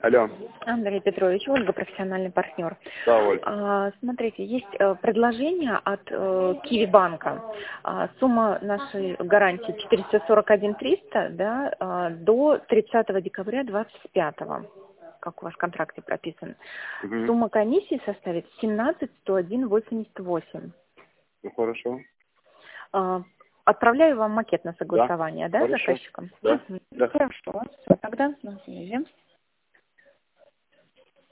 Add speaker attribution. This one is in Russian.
Speaker 1: Алло.
Speaker 2: Андрей Петрович, Ольга, профессиональный партнер.
Speaker 1: Да, Оль.
Speaker 2: Смотрите, есть предложение от Киви банка. Сумма нашей гарантии 441 300, да, до 30 декабря 25, как у вас в контракте прописано.
Speaker 1: Угу.
Speaker 2: Сумма комиссии составит 17 101 88.
Speaker 1: Ну, хорошо.
Speaker 2: Отправляю вам макет на согласование, да,
Speaker 1: Хорошо.
Speaker 2: заказчиком?
Speaker 1: Да.
Speaker 2: Мгм.
Speaker 1: Да.
Speaker 2: Хорошо, все, тогда на связи.